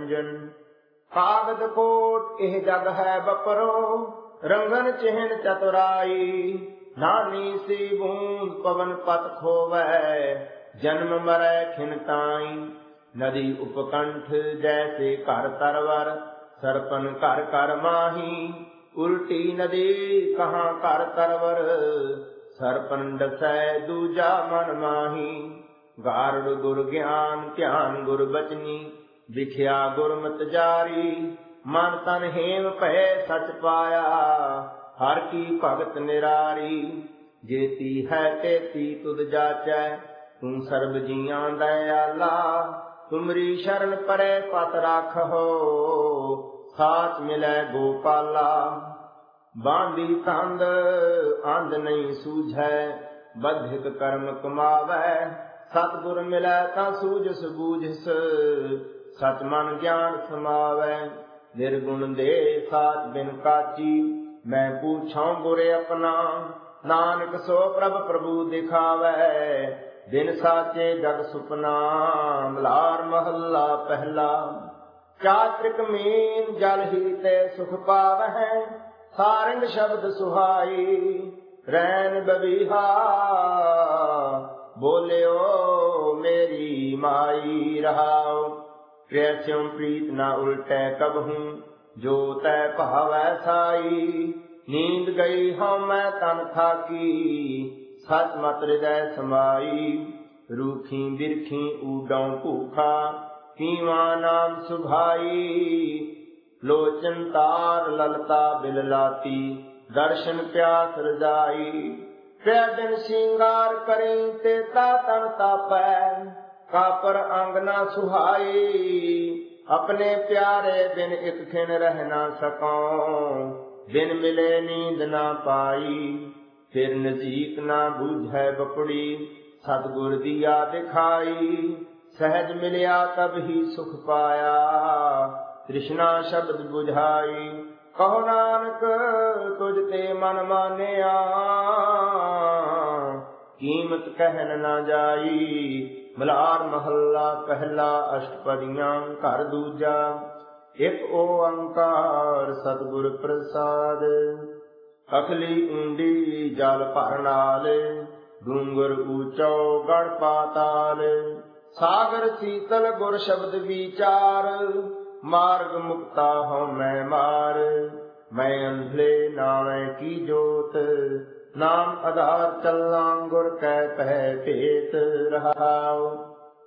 रंजन। कागद कोट एह जग है बपरो, रंगन चिहन चतुराई। नानी सी बूंद पवन पत खोवै, जन्म मरै खिन ताई। नदी उपकंठ जैसे कर तरवर, सरपन कर कर माही। उल्टी नदी कहाँ कर तरवर, सरपन डसै दूजा मन माही। गारुड़ गुर ज्ञान ध्यान गुर बचनी, विख्या गुरमत जारी। मन तन हेम भय सच पाया, हर की भगत निरारी। जेती है तेती तुद जाचै, तू सर्ब जियां दयाला। तुमरी शरण परै पत राखो, साच मिलै गोपाला। बांधी तंद अंध नहीं सूझै, बधिक कर्म कमावै। सतगुर मिलै तां सूझस बूझस, सच मन ज्ञान समावै। निर्गुण दे साच बिन काची, मैं पूछां गुर अपना। नानक सो प्रभ प्रभु दिखावै, बिन साचे जग सुपना। मलार महला पहला। चात्रिक मीन जल ही ते सुख पावै, सारंग शब्द सुहाई। रैन बबीहा बोलियो मेरी माई रहाओ। प्रेस्यों प्रीत न उल्टै कबहूँ, जो तै भावै साई। नींद गई हूँ मैं तन थाकी, सच मत हृदय समाई। रूखी बिरखी ऊडों भूखा, पीवा नाम सुभाई। लोचन तार ललता बिललाती, दर्शन प्यास रजाई। त्रै दिन श्रृंगार करें तेता तन तापै, कापर अंग न सुहाई। अपने प्यारे बिन एक खिन रह न सकूं, बिन मिले नींद न पाई। फिर नजीक न बूझै बपुड़ी, सतगुर दिया दिखाई। सहज मिलिया तब ही सुख पाया, तृष्णा शब्द बुझाई। कहो नानक तुझ ते मन मानिया, कीमत कहन न जाई। मलार महला पहला अष्टपदियां घर दूजा। एक ओंकार सतगुर प्रसाद, अखली ऊंडी जल भर नाल। डूंगर ऊंचो गढ़ पाताल, सागर शीतल गुर शब्द विचार। मार्ग मुक्ता हूँ मैं मार, मैं अंधले नावे की जोत। नाम आधार चलना गुर कै पह भेत रहाओ।